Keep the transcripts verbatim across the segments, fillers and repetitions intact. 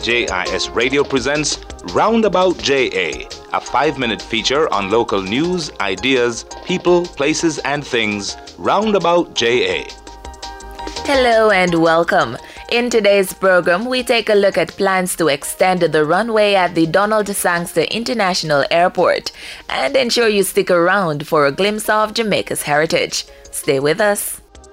J I S Radio presents Roundabout J A, a five-minute feature on local news, ideas, people, places, and things. Roundabout J A. Hello and welcome. In today's program, we take a look at plans to extend the runway at the Donald Sangster International Airport and ensure you stick around for a glimpse of Jamaica's heritage. Stay with us.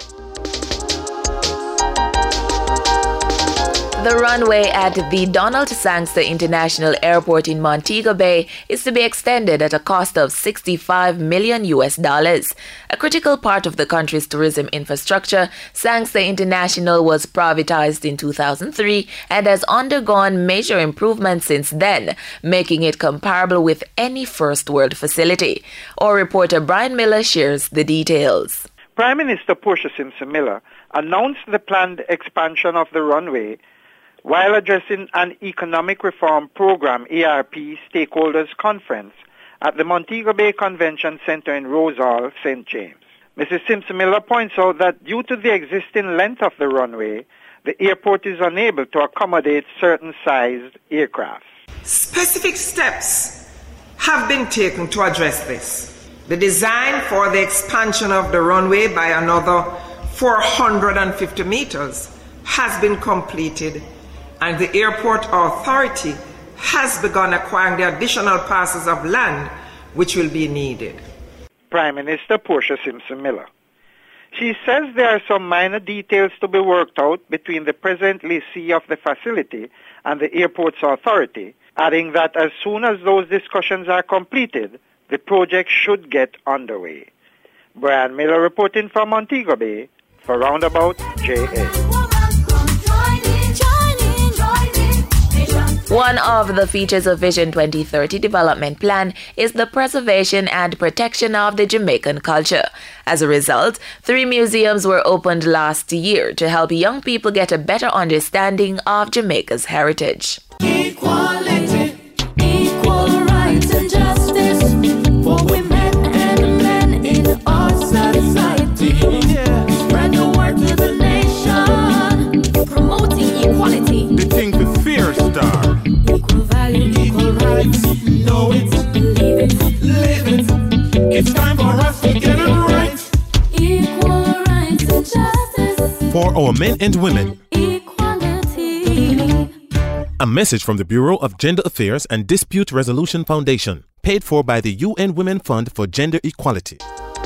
The runway at the Donald Sangster International Airport in Montego Bay is to be extended at a cost of sixty-five million U S dollars. A critical part of the country's tourism infrastructure, Sangster International was privatized in two thousand three and has undergone major improvements since then, making it comparable with any first world facility. Our reporter Brian Miller shares the details. Prime Minister Portia Simpson Miller announced the planned expansion of the runway while addressing an Economic Reform Program E R P Stakeholders Conference at the Montego Bay Convention Center in Rose Hall, Saint James. Missus Simpson Miller points out that due to the existing length of the runway, the airport is unable to accommodate certain sized aircraft. Specific steps have been taken to address this. The design for the expansion of the runway by another four hundred fifty meters has been completed, and the airport authority has begun acquiring the additional parcels of land which will be needed. Prime Minister Portia Simpson Miller. She says there are some minor details to be worked out between the present lessee of the facility and the airport's authority, adding that as soon as those discussions are completed, the project should get underway. Brian Miller reporting from Montego Bay for Roundabout J A. One of the features of Vision twenty thirty development plan is the preservation and protection of the Jamaican culture. As a result, three museums were opened last year to help young people get a better understanding of Jamaica's heritage. Equality, equal rights and justice for women and men in our society. Spread the word to the nation, promoting equality. The thing to fear star. Equal value, equal rights. Know it, believe it, live it. It's time for us to get it right. Equal rights and justice for our men and women. Equality. A message from the Bureau of Gender Affairs and Dispute Resolution Foundation, paid for by the U N Women Fund for Gender Equality.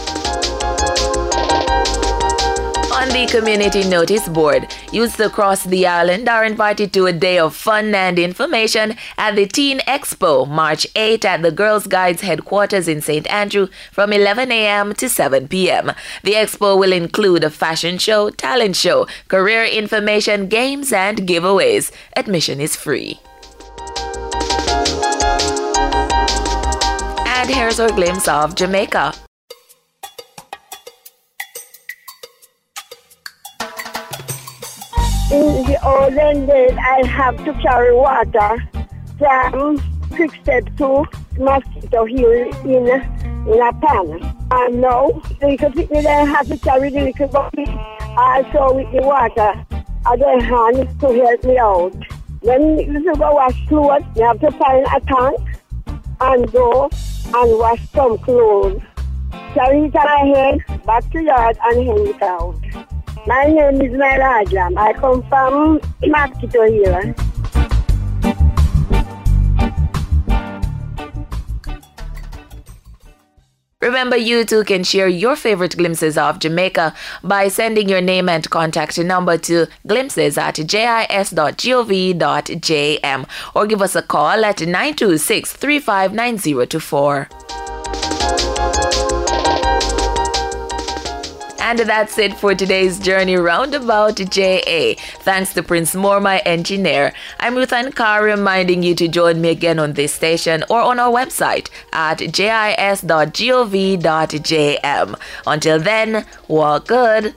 On the community notice board, youths across the island are invited to a day of fun and information at the Teen Expo, March eighth at the Girls Guides headquarters in Saint Andrew from eleven a.m. to seven p.m. The expo will include a fashion show, talent show, career information, games, and giveaways. Admission is free. And here's our glimpse of Jamaica. In the olden days, I have to carry water from Quickstep to Mosquito Hill in, in a pan. And now, the little people they have to carry the little bucket also with the water at their hand to help me out. When you go wash clothes, you have to find a tank and go and wash some clothes. Carry it on my head, back to yard and hang it out. My name is Myla Adlam. I come from Mosquito Hill. Remember, you too can share your favorite glimpses of Jamaica by sending your name and contact number to glimpses at jis dot gov dot jm or give us a call at nine two six, three five nine zero two four. And that's it for today's journey roundabout J A. Thanks to Prince Moore, my engineer. I'm Ruth Ankar, reminding you to join me again on this station or on our website at jis dot gov dot jm. Until then, walk good.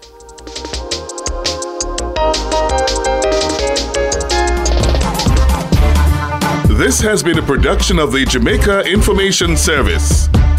This has been a production of the Jamaica Information Service.